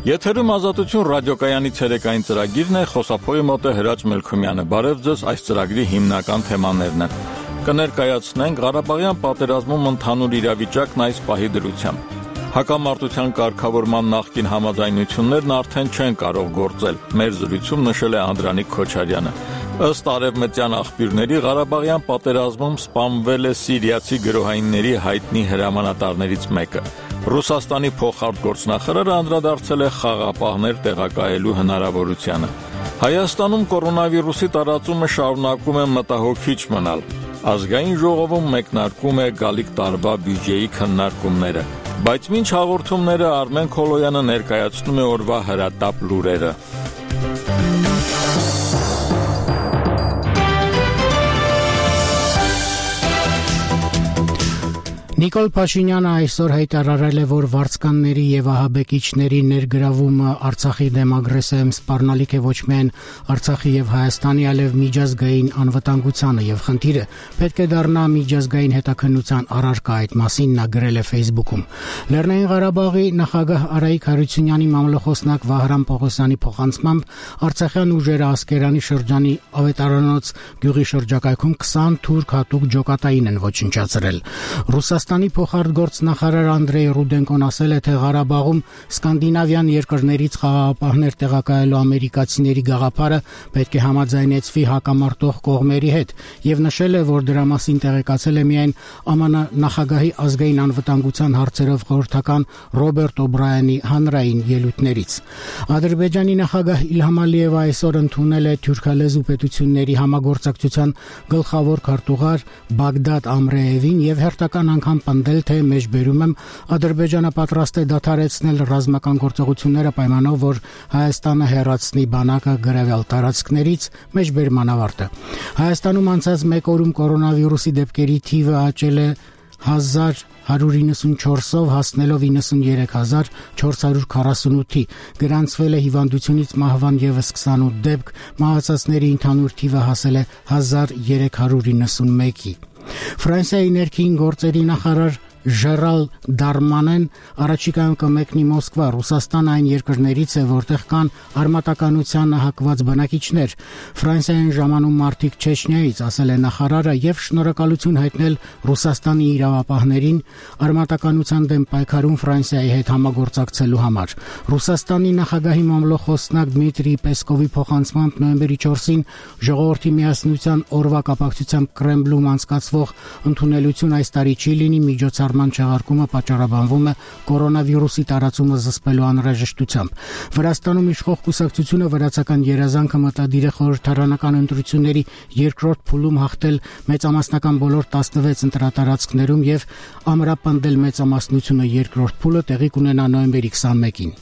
Եթերում Ազատություն ռադիոկայանի ցերեկային ծրագիրն է, խոսափողի մոտ է Հրաչ Մելքումյանը։ Բարև ձեզ, այս ծրագրի հիմնական թեմաներն են։ Կներկայացնենք Ղարաբաղյան պատերազմում ընդհանուր իրավիճակն այս պահի դրությամբ։ Հակամարտության կարգավորման նախկին համաձայնություններն արդեն չեն կարող գործել։ Մեր զրույցում նշել է Անդրանիկ Քոչարյանը։ Ըստ արևմտյան աղբյուրների Ղարաբաղյան պատերազմում սպանվել է սիրիացի գրոհայինների հայտնի հրամանատարներից մեկը։ Ռուսաստանի փոխարտգործնախարարը անդրադարձել է խաղապահներ տեղակայելու հնարավորությանը։ Հայաստանում կորոնավիրուսի տարածումը շարունակում է մտահոգիչ մնալ։ Ազգային ժողովում մեկնարկում է գալիք տարվա բյուջեի քննարկումները։ Բայց մինչ հաղորդումները Արմեն Քոլոյանը ներկայացնում է օրվա հրատապ լուրերը։ Նիկոլ Փաշինյանը այսօր հայտարարել է, որ վարձկանների եւ ահաբեկիչների ներգրավումը Արցախի դեմ ագրեսիայում սպառնալիք է ոչ միայն Արցախի եւ Հայաստանի, այլև միջազգային անվտանգությանը եւ խնդիրը պետք է դառնա միջազգային հետաքննության առարկա, այդ մասին նա գրել է Facebook-ում։ Լեռնային Ղարաբաղի նախագահ Արայիկ Հարությունյանի մամլոխոսնակ Վահրամ Պողոսյանի փոխանցմամբ Արցախյան ուժերը Ասկերանի շրջանի Ավետարանոց գյուղի շրջակայքում 20 թուրք հատուկ ջոկատային են ոչնչացրել։ Ռուսաստանի փոխարտգործնախարար Անդրեյ Ռուդենկոն ասել է, թե Ղարաբաղում սկանդինավյան երկրներից խաղաղապահներ տեղակայելու ամերիկացիների գաղափարը պետք է համաձայնեցվի հակամարտող կողմերի հետ եւ նշել է, որ դրա մասին տեղեկացել է միայն ԱՄՆ նախագահի ազգային անվտանգության հարցերով խորհրդական Ռոբերտ Օբրայանի հանրային ելույթներից։ Ադրբեջանի նախագահ Իլհամ Ալիևը այսօր ընդունել է թուրքալեզու պետությունների համագործակցության գլխավոր քարտուղար Բագդադ Ամրեևին եւ հերթական անգամ պնդել, թե մեջբերում եմ Ադրբեջանը պատրաստ է դադարեցնել ռազմական գործողությունները պայմանով, որ Հայաստանը հեռացնի բանակը գրավյալ տարածքներից, մեջբերման ավարտը։ Հայաստանում անցած մեկ օրում կորոնավիրուսի դեպքերի թիվը աճել է 1194-ով հասնելով 93448-ի, գրանցվել է հիվանդությունից մահվան եւս 28 դեպք, մահացածների ընդհանուր թիվը հասել է 1391-ի։ Ֆրանսիայի ներքին գործերի նախարար Ժերալ Դարմանեն առաջիկայում կմեկնի Մոսկվա։ Ռուսաստանը այն երկրներից է, որտեղ կան արմատականությանը հակված բնակիչներ։ Ֆրանսիային ժամանում մարդիկ Չեչնիայից, ասել է նախարարը, եւ շնորհակալություն հայտնել Ռուսաստանի իրավապահներին արմատականության դեմ պայքարում Ֆրանսիայի հետ համագործակցելու համար։ Ռուսաստանի նախագահի մամլոխոսնակ Դմիտրի Պեսկովի փոխանցմամբ նոյեմբերի 4-ին ժողովրդի միասնության օրվա կապակցությամբ Կրեմլում անցկացվող ընդունելություն այս տարի չի լինի, միջոցառման չեղարկումը պատճառաբանվում է կորոնավիրուսի տարածումը զսպելու անհրաժեշտությամբ։ Վրաստանում իշխող կուսակցությունը վրացական երազանքը մտադիր է խորհրդարանական ընտրությունների երկրորդ փուլում հաղթել մեծամասնական բոլոր 16 ընտրատարածքներում եւ ամրապնդել մեծամասնությունը երկրորդ փուլը տեղի կունենա նոյեմբերի 21-ին։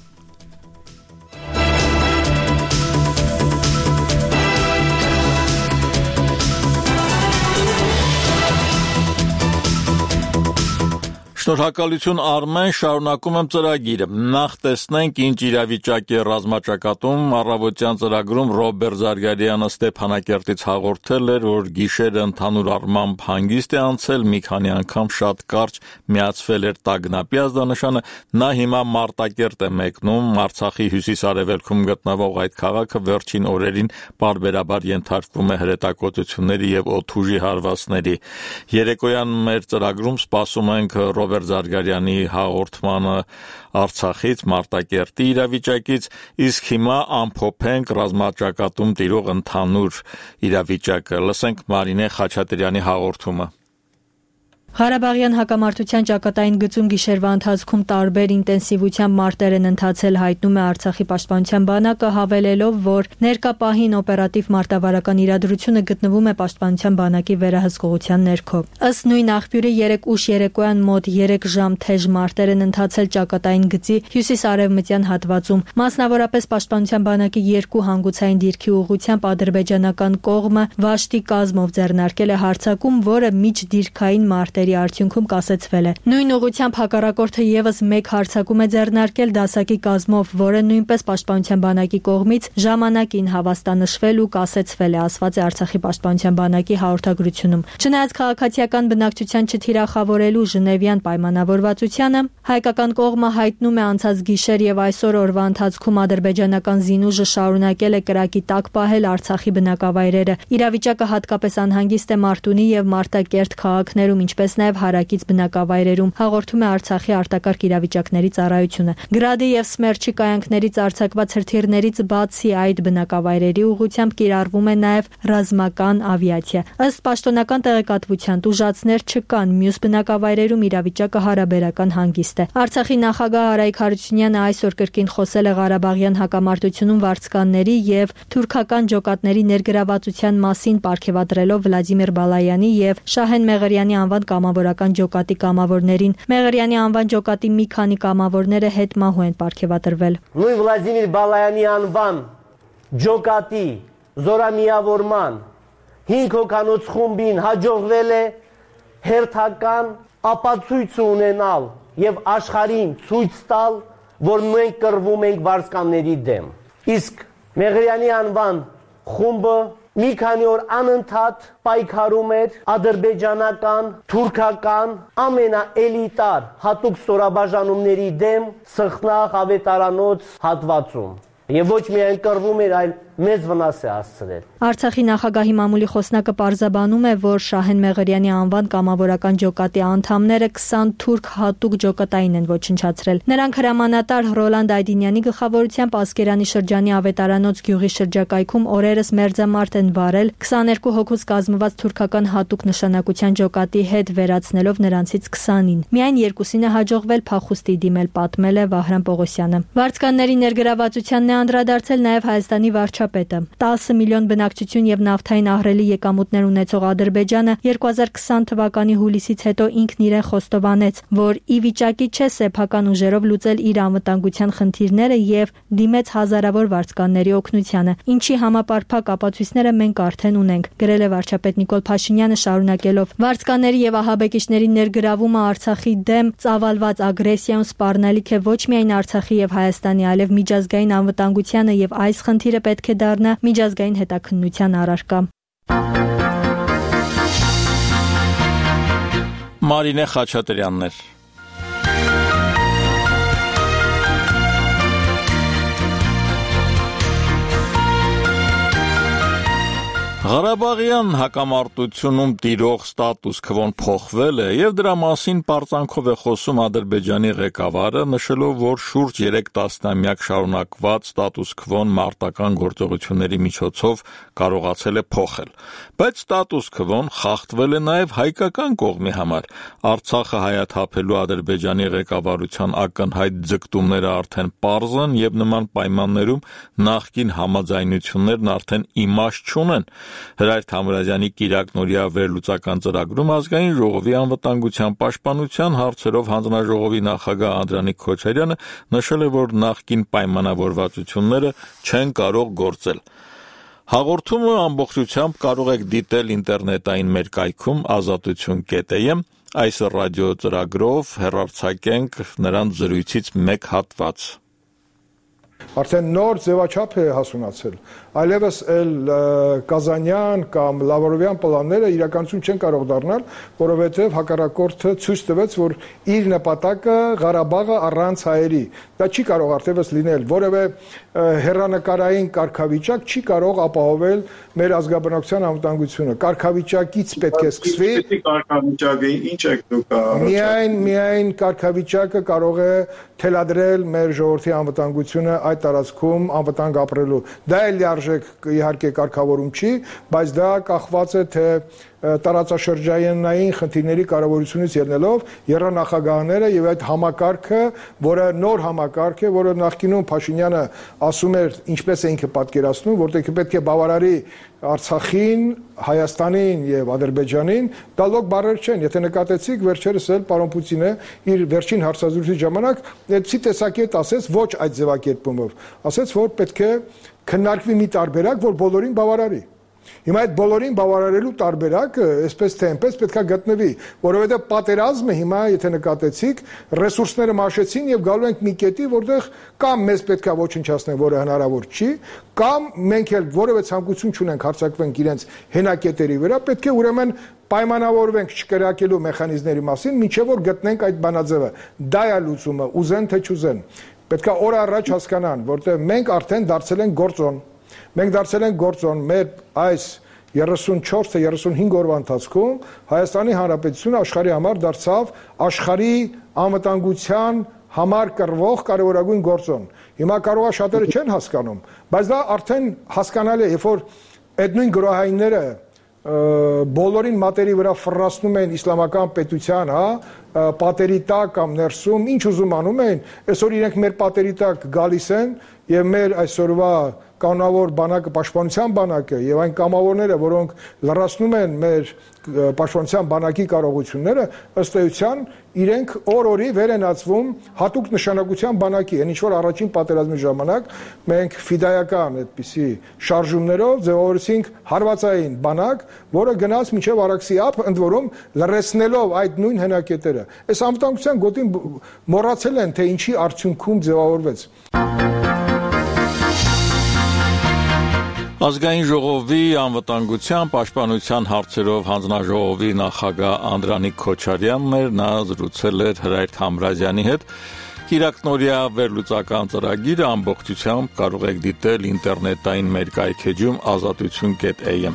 Շնորհակալություն Արմեն, շարունակում եմ ծրագիրը։ Նախ տեսնենք ինչ իրավիճակ է ռազմաճակատում։ Առավոտյան ծրագրում Ռոբերտ Զարգարյանը Ստեփանակերտից հաղորդել էր, որ գիշերը ընդհանուր առմամբ հանգիստ է անցել, մի քանի անգամ շատ կարճ միացվել էր տագնապի ազդանշանը։ Նա հիմա Մարտակերտ է մեկնում, Արցախի հյուսիս-արևելքում գտնվող այդ քաղաքը վերջին օրերին պարբերաբար ենթարկվում է հրետակոծությունների եւ օդուժի հարվածների։ Երեկոյան մեր ծրագրում սպասում ենք Ռոբերտ Զարգարյանի հաղորդմանը Արցախից, Մարտակերտի իրավիճակից, իսկ հիմա ամփոփենք ռազմաճակատում տիրող ընդհանուր իրավիճակը։ Լսենք Մարինե Խաչատրյանի հաղորդումը։ Ղարաբաղյան հակամարտության ճակատային գծում գիշերվա ընթացքում տարբեր ինտենսիվությամբ մարտեր են ընթացել, հայտնում է Արցախի պաշտպանության բանակը, հավելելով, որ ներկա պահին օպերատիվ մարտավարական իրադրությունը գտնվում է պաշտպանության բանակի վերահսկողության ներքո։ Ըստ նույն աղբյուրի 3 ուշ երեկոյան մոտ 3 ժամ թեժ մարտեր են ընթացել ճակատային գծի հյուսիս-արևմտյան հատվածում։ Մասնավորապես պաշտպանության բանակի 2 հանգուցային դիրքի ուղղությամբ ադրբեջանական կողմը վաշտի կազմով ձեռնարկել է հարձակում, որը միջդիրքային մարտերի դատերի արդյունքում կասեցվել է։ Նույն ուղղությամբ հակառակորդը եւս մեկ հարձակում է ձեռնարկել դասակի կազմով, որը նույնպես Պաշտպանության բանակի կողմից ժամանակին հավաստանշվել ու կասեցվել է, ասված է Արցախի Պաշտպանության բանակի հաղորդագրությունում։ Չնայած քաղաքացիական բնակչության չթիրախավորելու Ժնևյան պայմանավորվածությանը, հայկական կողմը հայտնում է անցած գիշեր եւ այսօր օրվա ընթացքում ադրբեջանական զինուժը շարունակել է կրակի տակ պահել Արցախի բնակավայրերը։ Իրավիճակը հատկապես անհանգիստ է Մարտունի եւ Մարտակերտ քաղաքներում, ինչպես նաեւ հարակից բնակավայրերում, հաղորդում է Արցախի արտակարգ իրավիճակների ծառայությունը։ Գրադի եւ Սմերչի կայանքներից արձակված հրթիռներից բացի այդ բնակավայրերի ուղղությամբ կիրառվում է նաեւ ռազմական ավիացիա։ Ըստ պաշտոնական տեղեկատվության տուժածներ չկան, մյուս բնակավայրերում իրավիճակը հարաբերական հանգիստ է։ Արցախի նախագահ Արայք Հարությունյանը այսօր կրկին խոսել է Ղարաբաղյան հակամարտությունում վարձկանների եւ թուրքական ջոկատների ներգրավվածության մասին, պարգևատրելով Վլադիմիր Բալայանի եւ Շահեն Մեղրյանի անվան կամավորական ջոկատի կամավորներին։ Մեղրյանի անվան ջոկատի մի քանի կամավորները հետմահու են պարգևատրվել։ Նույն Վլադիմիր Բալայանի անվան ջոկատի զորամիավորման 5 հոգանոց խումբին հաջողվել է հերթական ապացույց ունենալ եւ աշխարհին ցույց տալ, որ մենք կռվում ենք վարձկանների դեմ։ Իսկ Մեղրյանի անվան խումբը մի քանի օր անընդհատ պայքարում էր ադրբեջանական, թուրքական, ամենաէլիտար հատուկ ստորաբաժանումների դեմ Սխնաղ ավետարանոց հատվածում։ Եվ ոչ միայն կռվում էր, այլ մեծ վնաս է հասցրել։ Արցախի նախագահի մամուլի խոսնակը պարզաբանում է, որ Շահեն Մեղրյանի անվան կամավորական ջոկատի անդամները 20 թուրք հատուկ ջոկատային են ոչնչացրել։ Նրանք հրամանատար Ռոլանդ Այդինյանի գլխավորությամբ Ասկերանի շրջանի ավետարանոց գյուղի շրջակայքում օրերս մերձամարտ են վարել 22 հոգուց կազմված թուրքական հատուկ նշանակության ջոկատի հետ, վերացնելով նրանցից 20-ին։ Միայն 2-ին է հաջողվել փախուստի դիմել, պատմել է Վահրամ Պողոսյանը։ Վարձկանների ներգրավվածությանն է անդրադարձել նաև Հայաստանի վարչապետը։ 10 միլիոն բնակչություն եւ նավթային ահռելի եկամուտներ ունեցող Ադրբեջանը 2020 թվականի հուլիսից հետո ինքն իրեն խոստովանեց, որ ի վիճակի չէ սեփական ուժերով լուծել իր անվտանգության խնդիրները եւ դիմեց հազարավոր վարձկանների օգնությանը, ինչի համապարփակ ապացույցները մենք արդեն ունենք, գրել է վարչապետ Նիկոլ Փաշինյանը, շարունակելով. վարձկանների եւ ահաբեկիչների ներգրավումը Արցախի դեմ ծավալված ագրեսիայում սպառնալիք է ոչ միայն Արցախի եւ Հայաստանի, այլև միջազգային անվտանգությանը եւ այս խնդիրը պետք է դառնա միջազգային հետաքննության առարկա։ Մարինե Խաչատրյանն էր։ Ղարաբաղյան հակամարտությունում տիրող ստատուս քվոն փոխվել է եւ դրա մասին պարծանքով է խոսում Ադրբեջանի ղեկավարը, նշելով, որ շուրջ 3 տասնամյակ շարունակված ստատուս քվոն մարտական գործողությունների միջոցով կարողացել է փոխել։ Բայց ստատուս քվոն խախտվել է նաեւ հայկական կողմի համար։ Արցախը հայաթափելու Ադրբեջանի ղեկավարության ակնհայտ ձգտումները արդեն պարզ են եւ նման պայմաններում նախկին համաձայնություններն արդեն իմաստ չունեն։ Հրայր Թամրազյանի Կիրակնորիա վերլուծական ծրագրում ազգային ժողովի անվտանգության պաշտպանության հարցերով հանձնաժողովի նախագահ Անդրանիկ Քոչարյանը նշել է, որ նախկին պայմանավորվածությունները չեն կարող գործել։ Հաղորդումը ամբողջությամբ կարող եք դիտել ինտերնետային մեր կայքում azatutun.am, այս ռադիոծրագրով հեռարձակենք նրանց զրույցից մեկ հատված։ Արդեն նոր ձևաչափ է հասունացել, այլևս Կազանյան կամ Լավրովյան պլանները իրականություն չեն կարող դառնալ, որովհետև հակառակորդը ցույց տվեց, որ իր նպատակը Ղարաբաղը առանց հայերի, դա չի կարող արդյունավետ լինել, որևէ հեռանկարային կարգավիճակ չի կարող ապահովել մեր ազգաբնակության անվտանգությունը, կարգավիճակից պետք է սկսվի, կարգավիճակը ինչ եք դուք միայն կարգավիճակը կարող է թելադրել մեր ժողովրդի անվտանգությունը այդ տարածքում անվտանգ ապրելու։ Դա էլ լիարժեք իհարկե կարգավորում չի, բայց դա կախված է թե տարածաշրջանային խնդիրների կարևորությունից ելնելով եռանախագահները եւ այդ համակարգը, որը նոր համակարգ է, որը նախկինում Փաշինյանը ասում էր, ինչպես է ինքը պատկերացնում, որտեղ պետք է բավարարի Արցախին, Հայաստանին եւ Ադրբեջանին, դա լոկ բառեր չեն։ Եթե նկատեցիք, վերջերս էլ պարոն Պուտինը իր վերջին հարցազրույցի ժամանակ այդպիսի տեսակետ ասեց ոչ այդ ձևակերպումով, ասեց, որ պետք է քննարկվի մի տարբերակ, որ բոլորին բավարարի։ Հիմա այդ բոլորին բավարարելու տարբերակը այսպես թե այնպես պետք է գտնվի, որովհետև պատերազմը հիմա, եթե նկատեցիք, ռեսուրսները մաշեցին եւ գալու ենք մի կետի, որտեղ կամ մեզ պետք է ոչնչացնեն, որը հնարավոր չի, կամ մենք էլ որևէ ցանկություն չունենք հարձակվենք իրենց հենակետերի վրա, պետք է ուրեմն պայմանավորվենք չկրակելու մեխանիզմների մասին, մինչև որ գտնենք այդ բանաձևը։ Դա է լուծումը, ուզեն թե չուզեն։ Պետք է օր առաջ հասկանան, որտեղ մենք արդեն դարձել ենք գործոն։ Մենք դարձել ենք գործոն մեր այս 34 թե 35 օրվա ընթացքում Հայաստանի Հանրապետությունը աշխարհի համար դարձավ աշխարհի անվտանգության համար կռվող կարևորագույն գործոն։ Հիմա կարող է շատերը չեն հասկանում, բայց դա արդեն հասկանալի է, երբ որ այդ նույն գրոհայինները բոլորին մատերի վրա ֆռռացնում են իսլամական պետության, պատերի տակ կամ ներսում, ինչ ուզում անում են, այսօր իրենք մեր պատերի տակ գալիս են եւ մեր այսօրվա կանոնավոր բանակը, պաշտպանության բանակը եւ այն կամավորները, որոնք լրացնում են մեր պաշտպանության բանակի կարողությունները, ըստ էության իրենք օր-օրի վեր են ածվում հատուկ նշանակության բանակի, այն ինչ որ առաջին պատերազմի ժամանակ մենք ֆիդայական այդպիսի շարժումներով ձևավորեցինք հարվածային բանակ, որը գնաց մինչև Արաքսի ափ, ընդ որում լրացնելով այդ նույն հենակետերը։ Այս անվտանգության գոտին մոռացել են, թե ինչի արդյունքում ձևավորվեց։ Ազգային ժողովի անվտանգության պաշտպանության հարցերով հանձնաժողովի նախագահ Անդրանիկ Քոչարյանն էր, նա զրուցել էր Հրայր Թամրազյանի հետ։ Կիրակնօրյա վերլուծական ծրագիրը ամբողջությամբ կարող եք դիտել ինտերնետային մեր կայքեջում azatutun.am։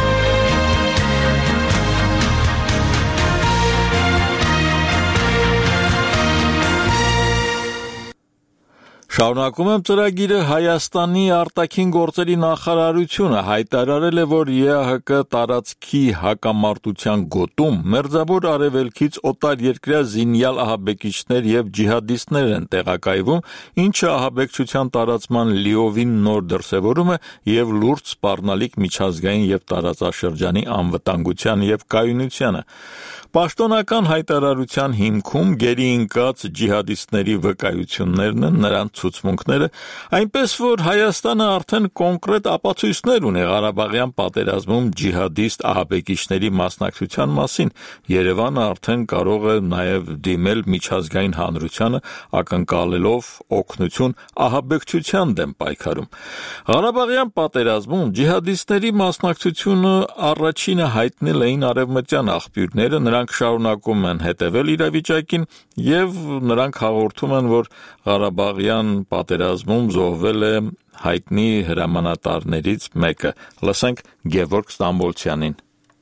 Շարունակում եմ ծրագիրը Հայաստանի արտաքին գործերի նախարարությունը հայտարարել է, որ ԵԱՀԿ տարածքի հակամարտության գոտում մերձավոր արևելքից օտար երկրյա զինյալ ահաբեկիչներ եւ ջիհադիստներ են տեղակայվում, ինչը ահաբեկչության տարածման լիովին նոր դրսևորում է եւ լուրջ սպառնալիք միջազգային եւ տարածաշրջանի անվտանգության եւ կայունությանը։ Պաշտոնական հայտարարության հիմքում գերի ընկած ջիհադիստների վկայություններն են, նրանց ցուցմունքները, այնպես որ Հայաստանը արդեն կոնկրետ ապացույցներ ունի Ղարաբաղյան պատերազմում ջիհադիստ ահաբեկիչների մասնակցության մասին։ Երևանը արդեն կարող է նաև դիմել միջազգային հանրությանը, ակնկալելով օգնություն ահաբեկչության դեմ պայքարում։ Ղարաբաղյան պատերազմում ջիհադիստների մասնակցությունը առաջինը հայտնել էին արևմտյան աղբյուրները, նրանք շարունակում են հետևել իրավիճակին եւ նրանք հաղորդում են, որ Ղարաբաղյան պատերազմում զոհվել է հայտնի հրամանատարներից մեկը։ Լսենք Գևորգ Ստամբոլցյանին։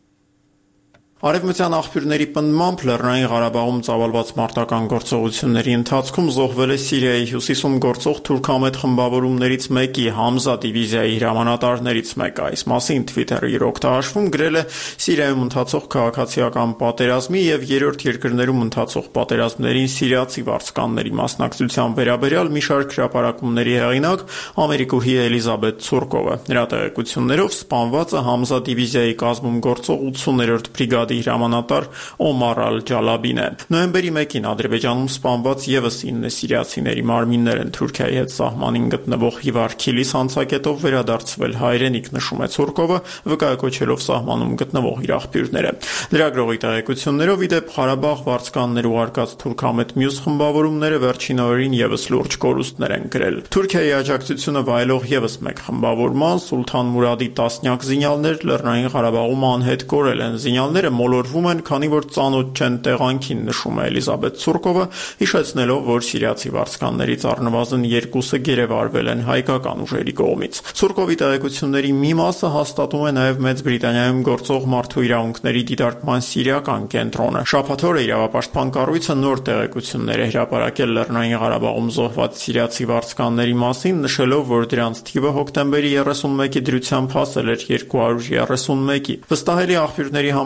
Արևմտյան աղբյուրների պնդմամբ Լեռնային Ղարաբաղում ծավալված մարտական գործողությունների ընթացքում զոհվել է Սիրիայի հյուսիսում գործող թուրքամետ խմբավորումներից մեկի Համզա դիվիզիայի հրամանատարներից մեկը։ Այս մասին Twitter-ի իր օգտահաշվում գրել է Սիրիայում ընթացող քաղաքացիական պատերազմի եւ երրորդ երկրներում ընթացող պատերազմներին սիրիացի վարձկանների մասնակցության վերաբերյալ մի շարք հրապարակումների հեղինակ ամերիկուհի Էլիզաբեթ Ցուրկովը։ Նրա տեղեկություններով սպանվածը Համզա դիվիզիայի կազմում գործող 80-րդ բրիգադի հրամանատար Օմար Ալ-Ջալաբին է։ Նոյեմբերի 1-ին Ադրբեջանում սպանված եւս 9 սիրիացիների մարմիններ են Թուրքիայի հետ սահմանին գտնվող Հիվար Քիլիս հանցակետով վերադարձվել հայրենիք, նշում է Ցուրկովը, վկայակոչելով սահմանում գտնվող իր աղբյուրները։ Լրագրողի տեղեկություններով ի դեպ Ղարաբաղ վարձկաններ ուղարկած թուրքամետ մյուս խմբավորումները վերջին օրերին եւս լուրջ կորուստներ են գրել։ Թուրքիայի աջակցությունը վայելող եւս մեկ խմբավորման Սուլթան Մուրադի տասնյակ զինյալներ Լեռնային Ղարաբաղում անհետ կորել են։ Զինյալները մոլորվում են, քանի որ ծանոթ չեն տեղանքին, նշում է Էլիզաբեթ Ցուրկովը, հիշեցնելով, որ սիրիացի վարձկաններից առնվազն 2-ը գերեվարվել են հայկական ուժերի կողմից։ Ցուրկովի տեղեկությունների մի մասը հաստատում է նաև Մեծ Բրիտանիայում գործող մարդու իրավունքների դիտարկման սիրիական կենտրոնը։ Շաբաթ օրը իրավապաշտպան կառույցը նոր տեղեկություններ է հրապարակել Լեռնային Ղարաբաղում զոհված սիրիացի վարձկանների մասին, նշելով, որ դրանց թիվը հոկտեմբերի 31-ի դրությամբ հասել էր 231-ի։ Վստահելի աղբյուրների համաձայն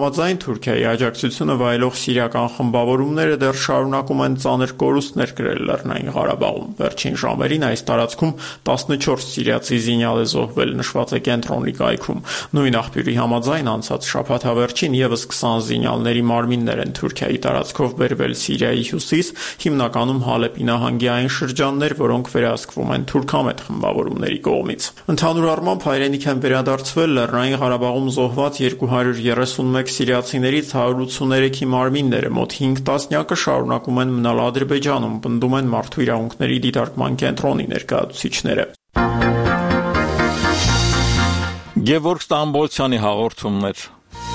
Թուրքիայի աջակցությունը վայելող սիրիական խմբավորումները դեռ շարունակում են ծանր կորուստներ կրել Լեռնային Ղարաբաղում։ Վերջին ժամերին այս տարածքում 14 սիրիացի զինյալ է զոհվել, նշված է կենտրոնի կայքում։ Նույն աղբյուրի համաձայն անցած շաբաթավերջին եւս 20 զինյալների մարմիններ են Թուրքիայի տարածքով բերվել Սիրիայի հյուսիս, հիմնականում Հալեպի նահանգի այն շրջաններ, որոնք վերահսկվում են թուրքամետ խմբավորումների կողմից։ Ընդհանուր առմամբ հայրենիք են վերադարձվել Լեռնային Ղարաբաղում զոհված 231 սիրիացիներից 183-ի մարմինները, մոտ 5 տասնյակը շարունակում են մնալ Ադրբեջանում, պնդում են Մարդու իրավունքների դիտարկման կենտրոնի ներկայացուցիչները։ Գևորգ Ստամբոլցյանի հաղորդումներ։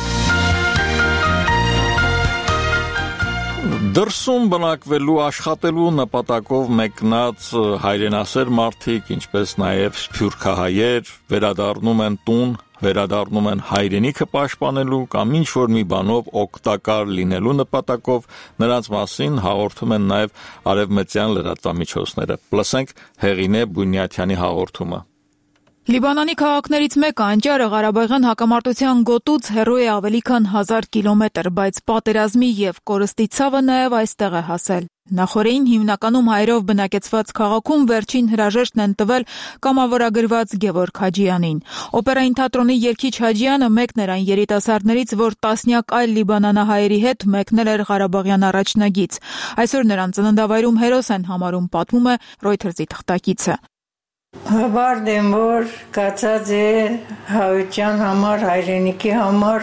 Դրսում բնակվելու աշխատելու նպատակով մեկնած հայրենասեր մարդիկ, ինչպես նաև սփյուռքահայեր, վերադառնում են տուն, վերադառնում են հայրենիքը պաշտպանելու կամ ինչ-որ մի բանով օգտակար լինելու նպատակով, նրանց մասին հաղորդում են նաև արևմտյան լրատվամիջոցները։ Լսենք Հեղինե Բունյաթյանի հաղորդումը։ Լիբանանի քաղաքներից մեկը Անջարը Ղարաբաղյան հակամարտության գոտուց հեռու է ավելի քան 1000 կիլոմետր, բայց պատերազմի եւ կորստի ցավը նաեւ այստեղ է հասել։ Նախորդին հիմնականում հայերով բնակեցված քաղաքում վերջին հրաժեշտն են տվել կամավորագրված Գևորգ Հաջյանին։ Օպերային թատրոնի երգիչ Հաջյանը մեկն էր այն երիտասարդներից, որ տասնյակ այլ լիբանանահայերի հետ մեկնել էր Ղարաբաղյան առաջնագից։ Այսօր նրան ծննդավայրում հերոս են համարում, պատմում է Reuters-ի թղթակիցը։ Հավարդ եմ, որ կացած է հայության համար, հայրենիքի համար,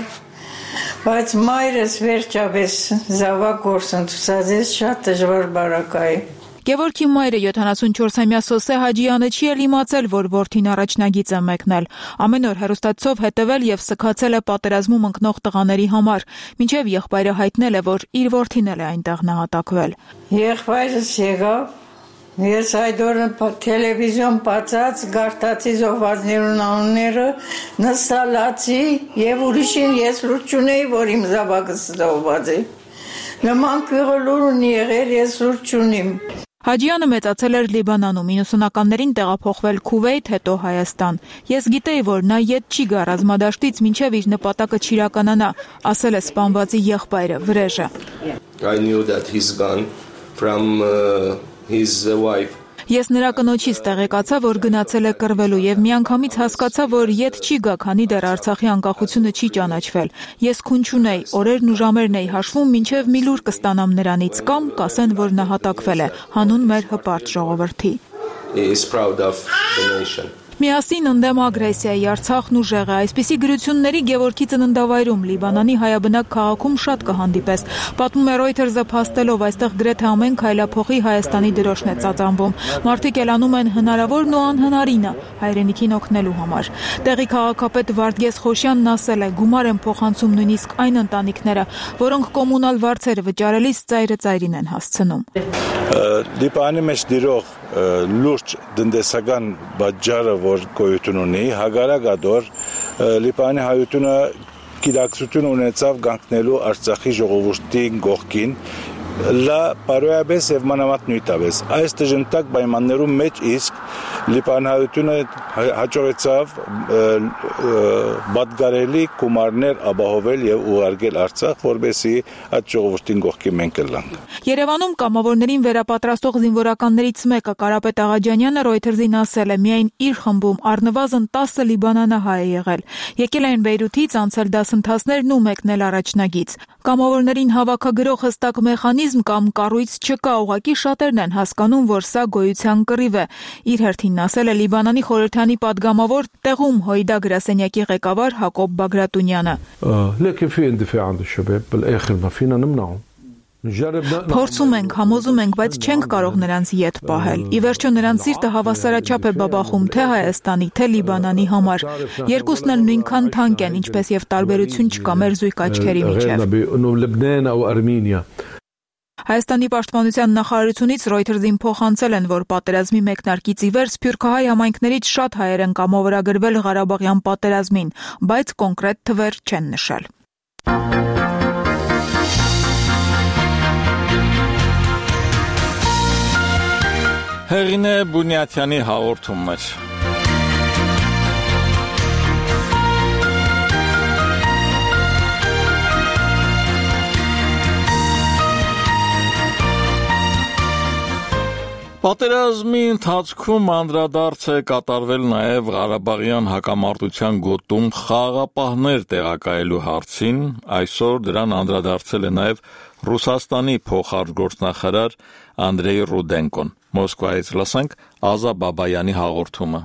բայց մայրս վերջապես զավակ գործընթացած է շատ դժվար բարակայի։ Գևորգի մայրը 74-ամյա Սոսե Հաջյանը չի էլ իմացել, որ որդին առաջնագիծ է մեկնել։ Ամեն օր հեռուստացով հետևել եւ սքացել է պատերազմում ընկնող տղաների համար, մինչեւ եղբայրը հայտնել է, որ իր որդին էլ է այնտեղ նահատակվել։ Եղբայրս եկավ, ես այդ օրը տելևիզիոն բացած գարտացի զոհվածներուն անունները նստալացի եւ ուրիշին ես լուր չունեի, որ իմ զավակս զոհված է։ Նման քյուրլուր ունի եղել, ես լուր չունիմ։ Հաջյանը մեծացել էր Լիբանանում, 90-ականներին տեղափոխվել Քուվեյթ, հետո Հայաստան։ Ես գիտեի, որ նա ետ չի գա ռազմադաշտից, մինչև իր նպատակը չիրականանա, ասել է սպանվածի եղբայրը, Վրեժը։ I knew that he's gone from his wife. Ես նրա կնոջից տեղեկացա, որ գնացել է կռվելու եւ միանգամից հասկացա, որ ետ չի գա, քանի դեռ Արցախի անկախությունը չի ճանաչվել։ Ես քուն չունեի, օրերն ու ժամերն էի հաշվում, մինչեւ մի լուր կստանամ նրանից կամ կասեն, որ նահատակվել է, հանուն մեր հպարտ ժողովրդի։ He is proud of the nation. Միասին ընդդեմ ագրեսիայի, Արցախն ուժեղ է, այսպիսի գրությունների Գևորգի ծննդավայրում Լիբանանի հայաբնակ քաղաքում շատ կհանդիպես։ Պատմում է Reuters-ը փաստելով, այստեղ գրեթե ամեն քայլափոխի Հայաստանի դրոշն է ծածանվում։ Մարդիկ ելանում են հնարավորն ու անհնարինը հայրենիքին օգնելու համար։ Տեղի քաղաքապետ Վարդգես Խոշյանն ասել է, գումար են փոխանցում նույնիսկ այն ընտանիքները, որոնք կոմունալ վարձերը վճարելիս ծայրը ծայրին են հասցնում։ Լիբանի մեջ դիրող լուրջ տնտեսական բաժարը, որ գոյություն ունի, հագարակադոր Լիբանի հայությունը գիտակցություն ունեցավ կանգնելու Արցախի ժողովրդի կողքին, լա բարոյաբես եւ մանավանդ նույնտաբես։ Այս դժնտակ պայմաններում մեջ իսկ Լիբանի հայությունը հաջողեցավ պատգարելի գումարներ ապահովել եւ ուղարկել Արցախ, որբեսի այդ ժողովրդին կողքին մենք լանք։ Երևանում կամավորներին վերապատրաստող զինվորականներից մեկը Կարապետ Աղաջանյանը Reuters-ին ասել է, միայն իր խմբում առնվազն 10 լիբանանահայ է եղել։ Եկել են Բեյրութից, անցել դասընթացներն ու մեկնել առաջնագից։ Կամավորներին հավաքագրող հստակ մեխանիզմ կամ կառույց չկա, ուղղակի շատերն են հասկանում, որ սա գոյության կռիվ է։ Իր հերթին ասել է Լիբանանի խորհրդանի падգամավոր տեղում Հոյդա գրասենյակի ղեկավար Հակոբ Բագրատունյանը։ Փորձում ենք, համոզում ենք, բայց չենք կարող նրանց ետ պահել։ Ի վերջո նրանց սիրտը հավասարաչափ է բաբախում թե Հայաստանի, թե Լիբանանի համար։ Երկուսն էլ նույնքան թանկ են, ինչպես եւ տարբերություն չկա մեր զույգ աչքերի միջեւ։ Հայաստանի պաշտպանության նախարարությունից Reuters-ին փոխանցել են, որ պատերազմի մեկնարկից ի վեր սփյուռքահայ համայնքներից շատ հայեր են կամավորագրվել Ղարաբաղյան պատերազմին, բայց կոնկրետ թվեր չեն նշել։ Հեղինե Բունյաթյանի հաղորդումներ։ Պատերազմի ընթացքում անդրադարձ է կատարվել նաև Ղարաբաղյան հակամարտության գոտում խաղաղապահներ տեղակայելու հարցին, այսօր դրան անդրադարձել է նաև Ռուսաստանի փոխարտգործնախարար Անդրեյ Ռուդենկոն։ Մոսկվայից լսենք Ազա Բաբայանի հաղորդումը։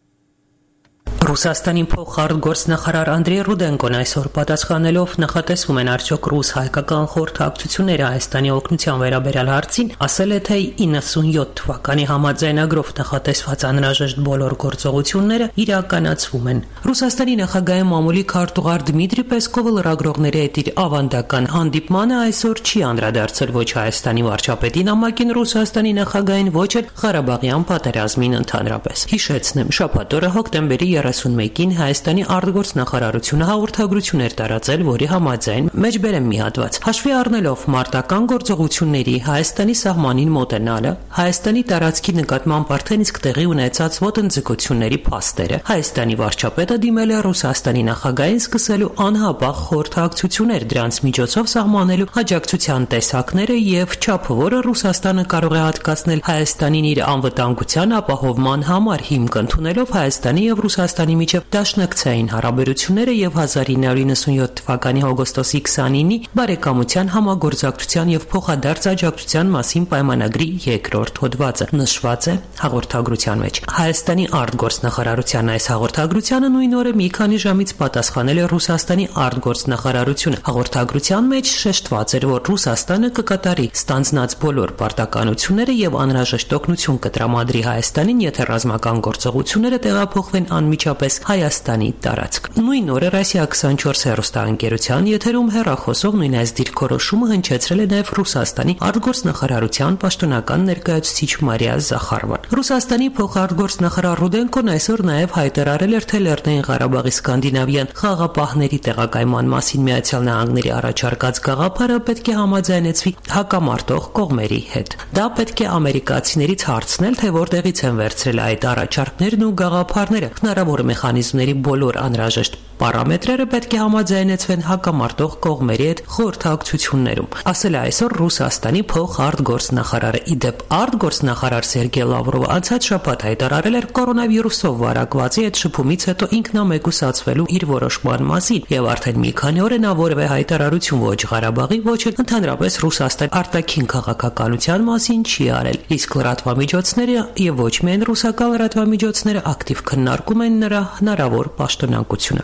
Ռուսաստանի փոխարտգործնախարար Անդրեյ Ռուդենկոն այսօր պատասխանելով նախատեսվում են արդյոք ռուս-հայկական խորհրդակցությունները Հայաստանի օգնության վերաբերյալ հարցին, ասել է, թե 97 թվականի համաձայնագրով նախատեսված անհրաժեշտ բոլոր գործողությունները իրականացվում են։ Ռուսաստանի նախագահի մամուլի քարտուղար Դմիտրի Պեսկովը լրագրողների հետ իր ավանդական հանդիպմանը այսօր չի անդրադարձել ոչ Հայաստանի վարչապետի նամակին Ռուսաստանի նախագահին, ոչ էլ Ղարաբաղյան պատերազմին ընդհանրապես։ Հիշեցնեմ, շաբաթ օրը հոկտեմբերի 31-ին Հայաստանի արտգործնախարարությունը հաղորդագրություն էր տարածել, որի համաձայն մեջբերեմ մի հատված։ Հաշվի առնելով մարտական գործողությունների Հայաստանի սահմանին մոտենալը, Հայաստանի տարածքի նկատմամբ արդեն իսկ տեղի ունեցած ոտնձգությունների փաստերը, Հայաստանի վարչապետը դիմել է Ռուսաստանի նախագահին սկսելու անհապաղ խորհրդակցություններ, դրանց միջոցով սահմանելու աջակցության տեսակները եւ չափը, որը Ռուսաստանը կարող է հատկացնել Հայաստանին իր անվտանգության ապահովման համար, հիմք ընդունելով Հայաստանի եւ Ռուսաստանի միջև դաշնակցային հարաբերությունները եւ 1997 թվականի հոգոստոսի 29-ի բարեկամության համագործակցության եւ փոխադարձ աջակցության մասին պայմանագրի երկրորդ հոդվածը նշված է հաղորդագրության մեջ։ Հայաստանի արտգործնախարարության այս հաղորդագրությանը նույն օրը մի քանի ժամից պատասխանել է Ռուսաստանի արտգործնախարարությունը։ Հաղորդագրության մեջ շեշտված էր, որ Ռուսաստանը կկատարի ստանձնած բոլոր պարտականությունները եւ անհրաժեշտ օգնություն կտրամադրի Հայաստանին, եթե ռազմական գործողությունները տեղափոխվեն անմիջապես Հայաստանի տարածք։ Նույն օրը Ռասիա 24 հեռուստաընկերության եթերում հեռախոսով նույն այս դիրքորոշումը հնչեցրել է նաև Ռուսաստանի արտգործնախարարության պաշտոնական ներկայացուցիչ Մարիա Զախարովան։ Ռուսաստանի փոխարտգործնախարար Ռուդենկոն այսօր նաև հայտարարել էր, թե Լեռնային Ղարաբաղի սկանդինավյան խաղաղապահների տեղակայման մասին Միացյալ Նահանգների առաջարկած գաղափարը պետք է համաձայնեցվի հակամարտող կողմերի հետ։ Դա պետք է ամերիկացիներից հարցնել, թե որտեղից են վերցրել այդ առաջարկներն ու գաղափարները։ Հնարավոր մեխանիզմների բոլոր անհրաժեշտ պարամետրերը պետք է համաձայնեցվեն հակամարտող կողմերի հետ խորհրդակցություններում, ասել է այսօր Ռուսաստանի փոխարտգործնախարարը։ Իդեպ արտգործնախարար Սերգեյ Լավրովը անցած շաբաթ հայտարարել էր կորոնավիրուսով վարակվածի հետ շփումից հետո ինքնամեկուսացվելու իր որոշման մասին եւ արդեն մի քանի օր է նա որևէ հայտարարություն ոչ Ղարաբաղի, ոչ էլ ընդհանրապես Ռուսաստանի արտաքին քաղաքականության մասին չի արել։ Իսկ լրատվամիջոցները եւ ոչ միայն ռուսական լրատվամիջոցները ակտիվ քննարկում են նրա հնարավոր պաշտոնակությունը։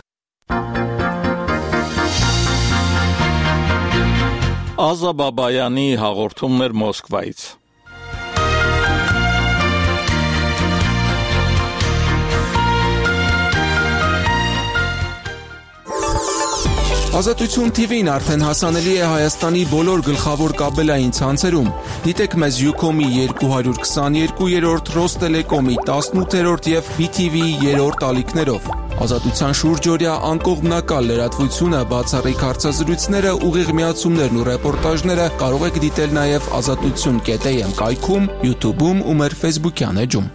Ազա Բաբայանի հաղորդումներ Մոսկվայից։ Ազատություն TV-ն արդեն հասանելի է Հայաստանի բոլոր գլխավոր կաբելային ցանցերում։ Դիտեք մեզ Ucom-ի 222-րդ, Ռոստելեկոմի 18-րդ եւ BTV-ի 3-րդ ալիքներով։ Ազատության շուրջօրյա անկողմնակալ լրատվությունը, բացառիկ հարցազրույցները, ուղիղ միացումներն ու ռեպորտաժները կարող եք դիտել նաեւ azatutsun.am կայքում, YouTube-ում ու մեր Facebook-յան էջում։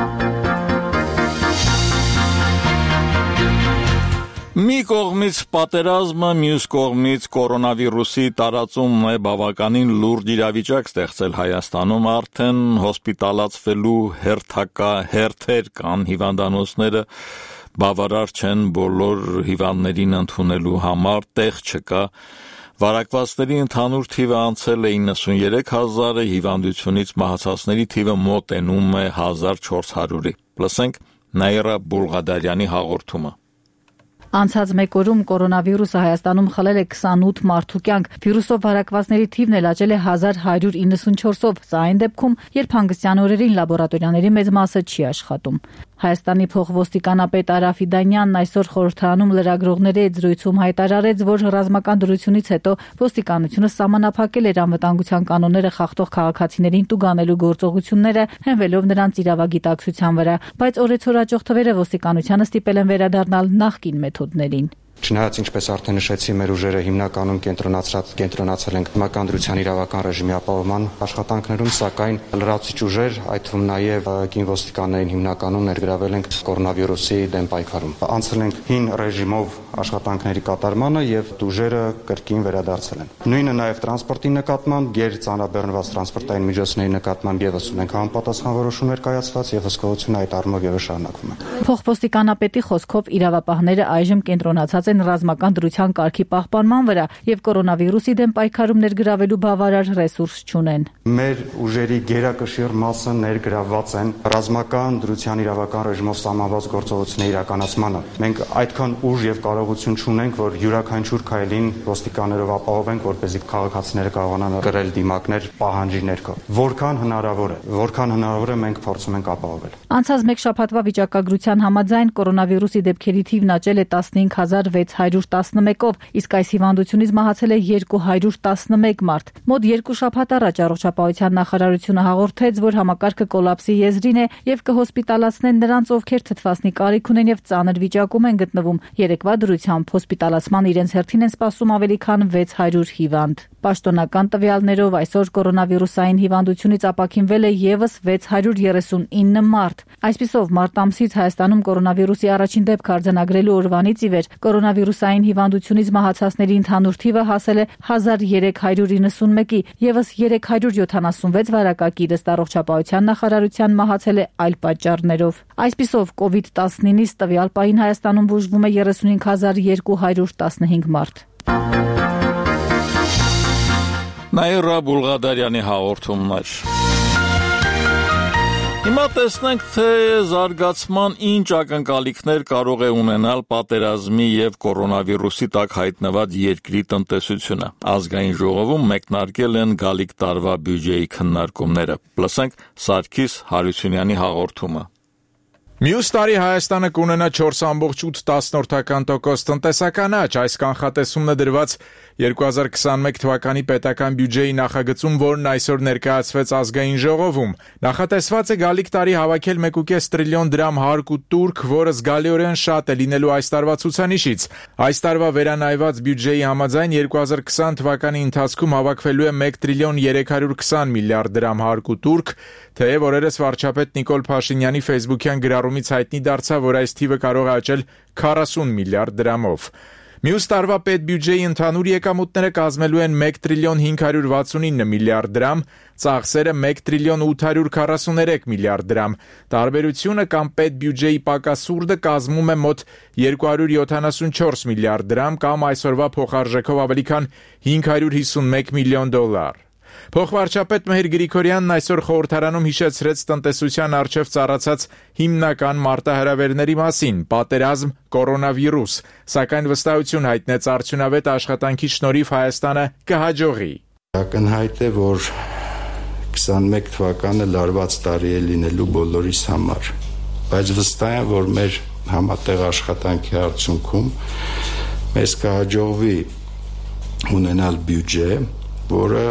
Մի կողմից պատերազմը, մյուս կողմից կորոնավիրուսի տարածումն է բավականին լուրջ իրավիճակ ստեղծել Հայաստանում, արդեն հոսպիտալացվելու հերթեր կան, հիվանդանոցները բավարար չեն բոլոր հիվանդներին ընդունելու համար, տեղ չկա, վարակվածների ընդհանուր թիվը անցել է 93,000-ը, հիվանդությունից մահացածների թիվը մոտենում է 1400-ի։ Լսենք Նաիրա Բուլղադարյանի հաղորդումը։ Անցած մեկ օրում կորոնավիրուսը Հայաստանում խլել է 28 մարդու կյանք, վիրուսով վարակվածների թիվն էլ աճել է 1194-ով, սա այն դեպքում, երբ հանգստյան օրերին լաբորատորիաների մեծ մասը չի աշխատում։ Հայաստանի փոխոստիկանապետ Արա Ֆիդանյանն այսօր խորհրդարանում լրագրողների հետ զրույցում հայտարարեց, որ ռազմական դրությունից հետո ոստիկանությունը սահմանափակել էր անվտանգության կանոնները խախտող քաղաքացիներին տուգանելու գործողությունները, հենվելով նրանց իրավագիտակցության վրա, բայց օրեցօր աճող թվերը ոստիկանությանը ստիպել են վերադառնալ նախկին մեթոդներին։ Չնայած ինչպես արդեն նշեցի, մեր ուժերը հիմնականում կենտրոնացել են մականդրության իրավական ռեժիմի ապահովման աշխատանքներում, սակայն լրացուցիչ ուժեր, այդ թվում նաև կին ոստիկաններին հիմնականում ներգրավել ենք կորոնավիրուսի դեմ պայքարում։ Անցել ենք հին ռեժիմով աշխատանքների կատարմանը եւ ուժերը կրկին վերադարձել են։ Նույնը նաև տրանսպորտի նկատմամբ, գերծանրաբեռնված տրանսպորտային միջոցների նկատմամբ եւս ունենք համապատասխան որոշումներ կայացված եւ հսկողությունը այդ առումով եւս շարունակվում է։ Փոխոստիկանապետի խոսքով իրավապահները այժմ կենտրոնացած են ռազմական դրության կարգի պահպանման վրա եւ կորոնավիրուսի դեմ պայքարում ներգրավելու բավարար ռեսուրս չունեն։ Մեր ուժերի գերակշիռ մասը ներգրավված են ռազմական դրության իրավական ռեժիմով սահմանված գործողությունների իրականացմանը։ Մենք այդքան ուժ եւ կարողություն չունենք, որ յուրաքանչյուր քայլին ոստիկաններով ապահովենք, որպեսզի քաղաքացիները կարողանան կրել դիմակներ պահանջի ներքո։ Որքան հնարավոր է մենք փորձում ենք ապահովել։ Անցած մեկ շաբաթվա վիճակագրության համաձայն կորոնավիրուսի դեպքերի թիվն աճել է 15611-ով, իսկ այս հիվանդությունից մահացել է 211 մարդ։ Մոտ 2 շաբաթ առաջ առողջապահության նախարարությունը հաղորդեց, որ համակարգը կոլապսի եզրին է եւ կհոսպիտալացնեն նրանց, ովքեր թթվասնի կարիք ունեն եւ ծանր վիճակում են գտնվում։ Երեկվա դրությամբ հոսպիտալացման իրենց հերթին են սպասում ավելի քան 600 հիվանդ։ Պաշտոնական տվյալներով այսօր կորոնավիրուսային հիվանդությունից ապաքինվել է եւս 639 մարդ։ Այսպիսով մարտ ամսից Հայաստանում կորոնավիրուսի առաջին դեպք արձանագրելու օրվանից ի վեր կորոնավիրուսային հիվանդությունից մահացածների ընդհանուր թիվը հասել է 1391-ի, եւս 376 վարակակիր ըստ առողջապահության նախարարության մահացել է այլ պատճառներով։ Այսպիսով COVID-19-ից տվյալ պահին Հայաստանում բուժվում է 35215 մարդ։ Նաիրա Բուլղադարյանի հաղորդումներ։ Հիմա տեսնենք, թե զարգացման ինչ ակնկալիքներ կարող է ունենալ պատերազմի եւ կորոնավիրուսի տակ հայտնված երկրի տնտեսությունը։ Ազգային ժողովում մեկնարկել են գալիք տարվա բյուջեի քննարկումները։ Լսենք Սարգիս Հարությունյանի հաղորդումը։ Մյուս տարի Հայաստանը կունենա 4.8% տնտեսական աճ, այս կանխատեսումն է դրված 2021 թվականի պետական բյուջեի նախագծում, որն այսօր ներկայացվեց ազգային ժողովում։ Նախատեսված է գալիք տարի հավաքել 1.5 տրիլիոն դրամ հարկ ու տուրք, որը զգալիորեն շատ է լինելու այս տարվա ցուցանիշից։ Այս տարվա վերանայված բյուջեի համաձայն 2020 թվականի ընթացքում հավաքվելու է 1 տրիլիոն 320 միլիարդ դրամ հարկ ու տուրք, թեև օրերս վարչապետ Նիկոլ Փաշինյանի ֆեյսբուքյան գրառումից հայտնի դարձավ, որ այս թիվը կարող է աճել 40 միլիարդ դրամով։ Մյուս տարվա պետբյուջեի ընդհանուր եկամուտները կազմելու են 1 տրիլիոն 569 միլիարդ դրամ, ծախսերը 1 տրիլիոն 843 միլիարդ դրամ։ Տարբերությունը կամ պետբյուջեի պակասուրդը կազմում է մոտ 274 միլիարդ դրամ կամ այսօրվա փոխարժեքով ավելի քան 551 միլիոն դոլար։ Փոխվարչապետ Մհեր Գրիգորյանն այսօր խորհրդարանում հիշեցրեց տնտեսության առջև ծառացած հիմնական մարտահրավերների մասին՝ պատերազմ, կորոնավիրուս, սակայն վստահություն հայտնեց արդյունավետ աշխատանքի շնորհիվ Հայաստանը կհաջողի։ Ակնհայտ է, որ 21 թվականը լարված տարի է լինելու բոլորիս համար, բայց վստահ եմ, որ մեր համատեղ աշխատանքի արդյունքում մեզ կհաջողվի ունենալ բյուջե, որը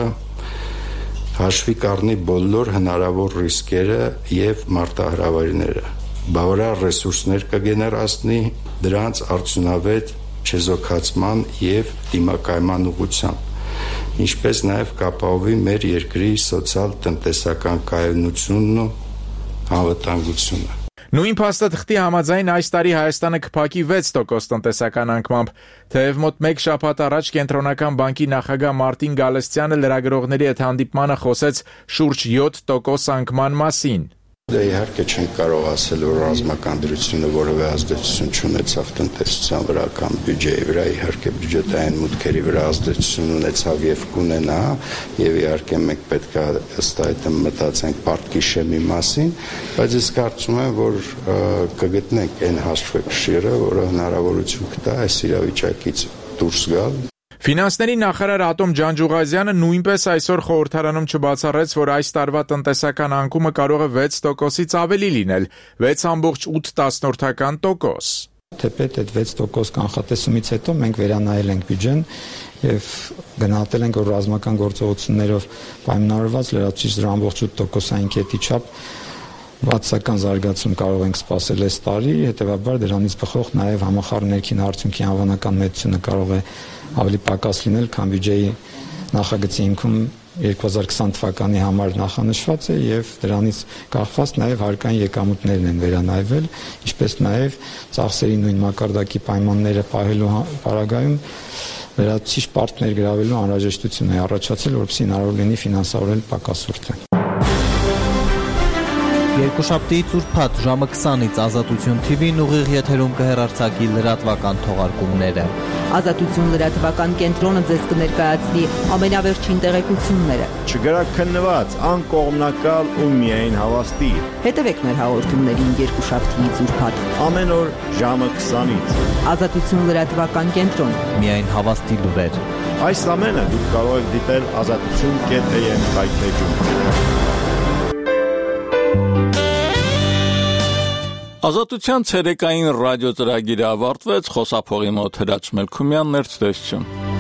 հաշվի կառնի բոլոր հնարավոր ռիսկերը եւ մարտահրավերները, բավարար ռեսուրսներ կգեներացնի դրանց արդյունավետ չեզոքացման եւ դիմակայման ուղղությամբ, ինչպես նաեւ կապահովի մեր երկրի սոցիալ-տնտեսական կայունությունն ու անվտանգությունը։ Նույն փաստաթղթի համաձայն այս տարի Հայաստանը կփակի 6% տնտեսական անկմամբ, թեև մոտ 1 շաբաթ առաջ Կենտրոնական բանկի նախագահ Մարտին Գալստյանը լրագրողների հետ հանդիպմանը խոսեց շուրջ 7% անկման մասին։ Իհարկե չենք կարող ասել, որ ռազմական դրությունը որևէ ազդեցություն չունեցավ տնտեսության վրա կամ բյուջեի վրա, իհարկե բյուջետային մուտքերի վրա ազդեցություն ունեցավ եւ կունենա, եւ իհարկե մենք պետք է ըստ այդմ մտածենք պարտքիշեմի մասին, բայց ես կարծում եմ, որ կգտնենք այն հաշվեկշիռը, որը հնարավորություն կտա այս իրավիճակից դուրս գալ։ Ֆինանսների նախարար Ատոմ Ջանջուղազյանը նույնպես այսօր խորհրդարանում չբացառեց, որ այս տարվա տնտեսական անկումը կարող է 6%-ից ավելի լինել, 6.8%։ Թեպետ այդ 6% կանխատեսումից հետո մենք վերանայել ենք բյուջեն եւ գնահատել ենք, որ ռազմական գործողություններով պայմանավորված լրացուցիչ դրա ամբողջ 8%-ային կետի չափ բացական զարգացում կարող ենք սպասել այս տարի, հետեւաբար դրանից բխող նաև համախառն ներքին արդյունքի անվանական մեծությունը կարող է ավելի պակաս լինել, քան բյուջեի նախագծի հիմքում 2020 թվականի համար նախանշված է եւ դրանից կախված նաև հարկային եկամուտներն են վերանայվել, ինչպես նաև ծախսերի նույն մակարդակի պայմանները պահելու պարագայում վերացիչ պարտներ գրավելու անհրաժեշտություն է առաջացել, որպեսզի հնարավոր լինի ֆինանսավորել պակասուրդը։ Երկուշաբթի ծուրփաթ ժամը 20-ից Ազատություն TV-ն ուղիղ եթերում կհեռարձակի լրատվական թողարկումները։ Ազատություն լրատվական կենտրոնը ձեզ կներկայացնի ամենավերջին տեղեկությունները։ Չգրաքննված, անկողմնակալ ու միայն հավաստի։ Հետևեք մեր հաղորդումներին երկուշաբթի ծուրփաթ։ Ամեն օր ժամը 20-ից։ Ազատություն լրատվական կենտրոն։ Միայն հավաստի լուրեր։ Այս ամենը դուք կարող եք դիտել azatutun.am կայքեջում։ Ազատության ցերեկային ռադիո ծրագիրը ավարտվեց, խոսափողի մոտ Հրաչ Մելքումյանն էր ցտեսություն։